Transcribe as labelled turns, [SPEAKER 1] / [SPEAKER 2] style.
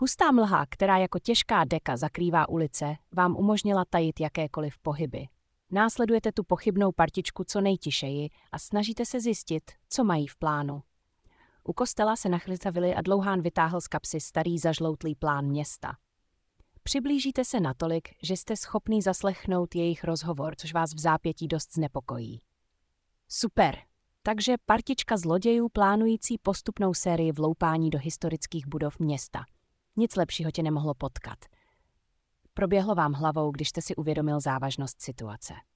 [SPEAKER 1] Hustá mlha, která jako těžká deka zakrývá ulice, vám umožnila tajit jakékoliv pohyby. Následujete tu pochybnou partičku co nejtišeji a snažíte se zjistit, co mají v plánu. U kostela se nachystavili a Dlouhán vytáhl z kapsy starý zažloutlý plán města. Přiblížíte se natolik, že jste schopný zaslechnout jejich rozhovor, což vás v zápětí dost znepokojí. Super! Takže partička zlodějů plánující postupnou sérii vloupání do historických budov města. Nic lepšího tě nemohlo potkat. Proběhlo vám hlavou, když jste si uvědomil závažnost situace.